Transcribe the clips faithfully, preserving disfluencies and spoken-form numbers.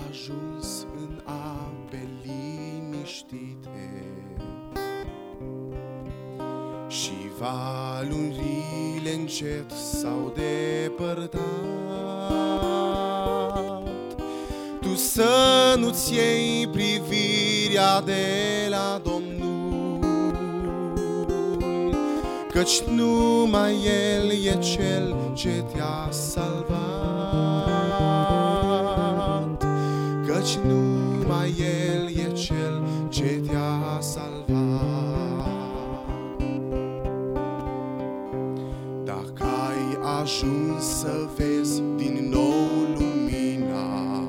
ajuns în ape liniștite și valurile încet s-au depărtat. Tu să nu-ți iei privirea de la Domnul, căci numai El e Cel ce te-a salvat, căci numai El e Cel ce te-a salvat. Dacă ai ajuns să vezi din nou lumina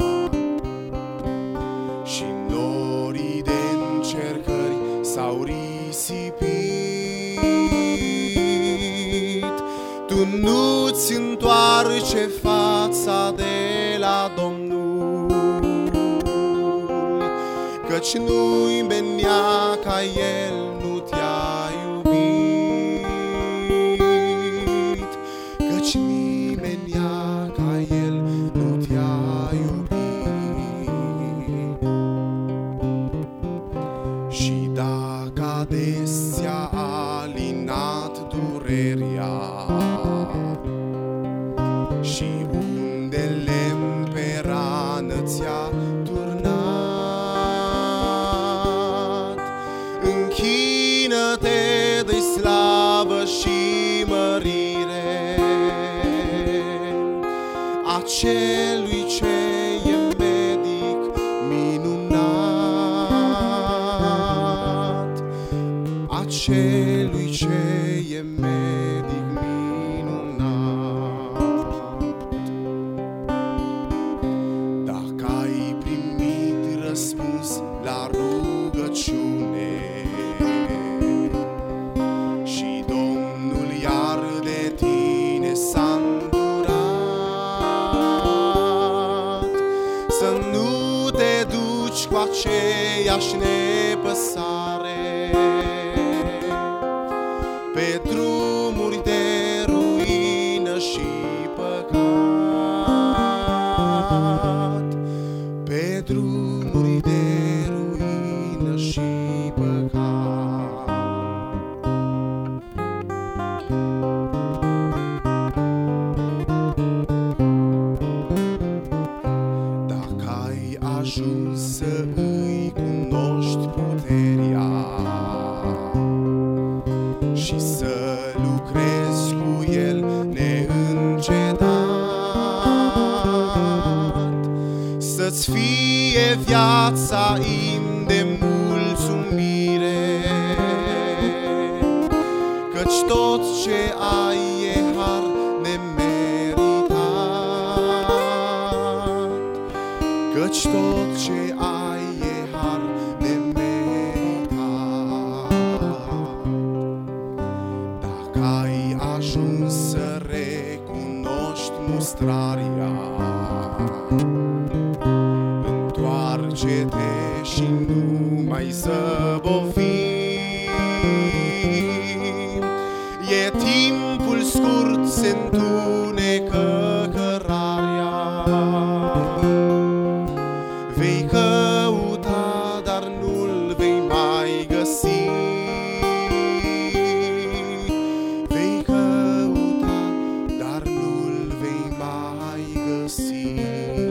și norii de încercări s-au risipit, tu nu-ți întoarce fața de la Domnul, căci nu-i menea ca El nu te-a iubit, căci nimenea ca El nu te-a iubit. Și dacă ades ți-a alinat durerea și unde lemn pe rană ți-a turnat, închină-te, dă-i slavă și mărire acelui ce e medic minunat, acelui ce e medic minunat. Dacă ai primit răspuns la rugăciune și Domnul iar de tine s-a îndurat, să nu te duci cu aceeași nepăsare pe drumuri de ruină și păcat, pe drumuri de ruină și păcat. Dacă ai ajuns să îi cunoști puterea și să lucrezi cu El neîncetat, să-ți fie viața imn de mulțumire, căci tot ce ai e har nemeritat, căci tot ce ai e har nemeritat. Dacă ai ajuns să recunoști mustrarea, întoarce-te și nu mai zăbovi. E timpul scurt, se întunecă cărarea, vei căuta, dar nu-l vei mai găsi, vei căuta, dar nu-l vei mai găsi.